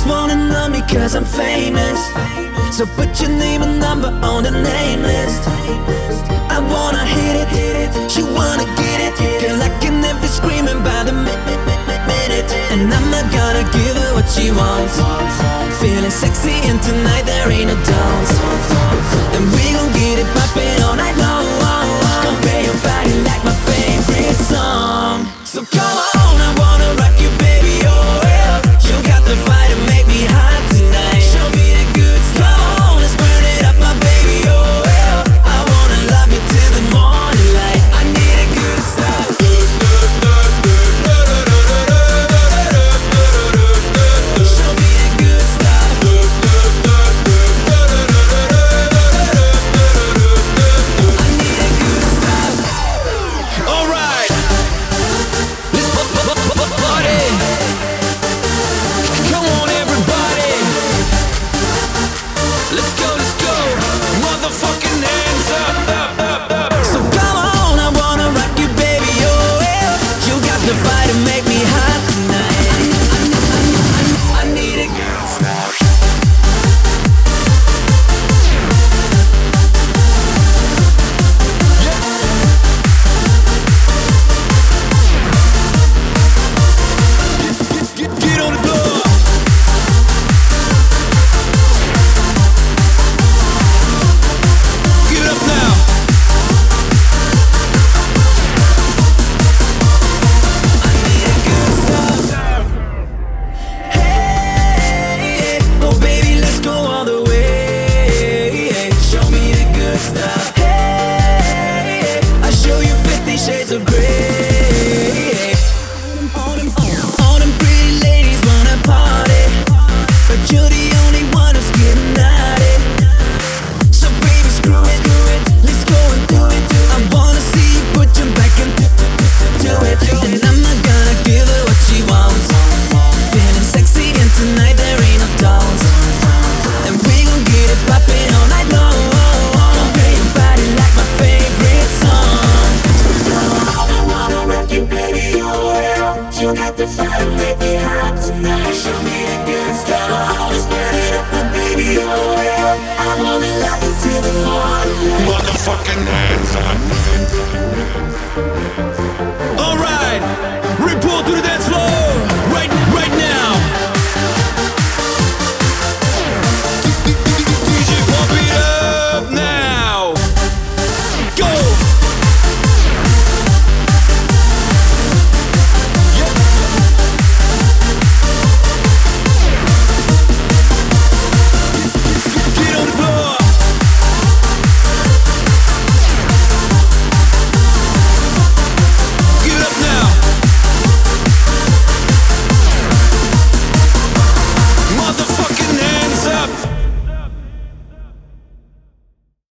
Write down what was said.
wanna know me cause I'm famous, so put your name and number on the name list. I wanna hit it, she wanna get it. Girl, I can never screaming by the minute, and I'm not gonna give her what she wants. Feeling sexy and tonight there ain't no doubts, and we gon' get it poppin' all night long. Compare your body like my favorite song. So come on, I wanna rock you, baby, oh yeah. You got the fire to make me hot tonight. Show me the good stuff. Come on, let's burn it up, my baby, oh yeah. I wanna love you till the morning light. I need the good stuff. Show me the good stuff. I need the good stuff. Alright, let's party. Come on, everybody. Let's go, motherfucking hands up. So come on, I wanna rock you, baby, oh yeah. You got the fire to make me hot tonight. I need a girl stop. Get on the floor. Give it up now. I need a good stuff. Hey, oh baby, let's go all the way. Show me the good stuff. Hey, I'll show you 50 shades of grey. All them pretty ladies wanna party, but you're the only one who's getting naughty. So baby, screw it, let's go and do it. I wanna see you put your back into it, and I'm not gonna give her what she wants. Feeling sexy and tonight there ain't no doubts, and we gon' get it poppin' all night long. Compare your body like my favorite song. I wanna rock you, baby, oh yeah. You got the fire, make me hot tonight. Show me the good stuff. Let's burn it up, my baby, oh yeah. I wanna love you till the morning. Motherfucking hands up.